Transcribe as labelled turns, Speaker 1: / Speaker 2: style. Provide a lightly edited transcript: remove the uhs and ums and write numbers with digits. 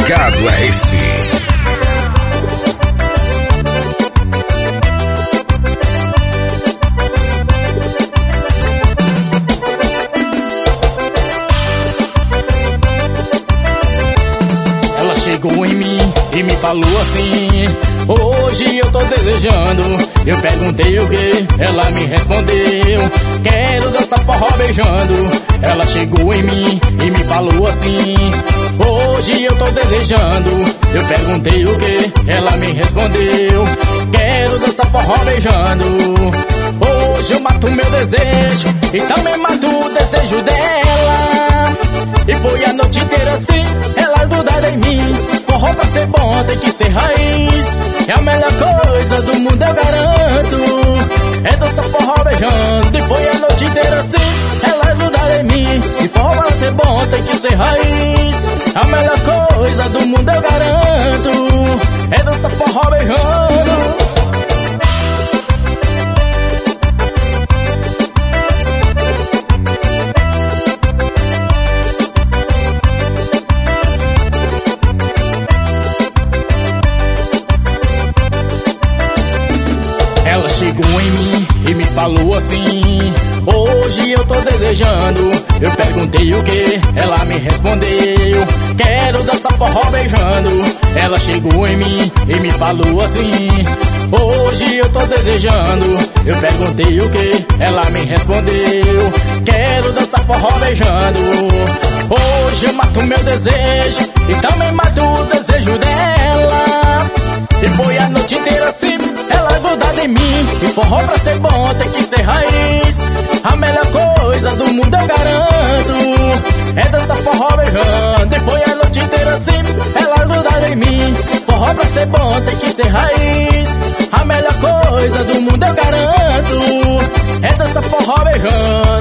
Speaker 1: recado é esse.
Speaker 2: Ela chegou em mim e me falou assim: hoje eu tô desejando. Eu perguntei o que, ela me respondeu: quero dançar forró beijando. Ela chegou em mim e me falou assim: hoje eu tô desejando. Eu perguntei o que, ela me respondeu: quero dançar forró beijando. Hoje eu mato meu desejo e também mato o desejo dela. E foi a noite inteira assim, ela grudada em mim. Forró pra ser bom tem que ser raiz. É a melhor coisa do mundo, eu garanto. É dançar forró beijando. E foi a noite inteira assim, ela grudada em mim. E forró pra ser bom tem que ser raiz. É a melhor coisa do mundo, eu garanto. É dançar forró beijando. Ela chegou em mim e me falou assim: hoje eu tô desejando. Eu perguntei o que, ela me respondeu: quero dançar forró beijando. Ela chegou em mim e me falou assim: hoje eu tô desejando. Eu perguntei o que, ela me respondeu: quero dançar forró beijando. Hoje eu mato meu desejo e também mato o desejo dela. E foi a noite inteira assim, ela grudada em mim. E forró pra ser bom tem que ser raiz. A melhor coisa do mundo, eu garanto. É dançar forró beijando. E foi a noite inteira assim, ela grudada em mim. Forró pra ser bom tem que ser raiz. A melhor coisa do mundo, eu garanto. É dançar forró beijando.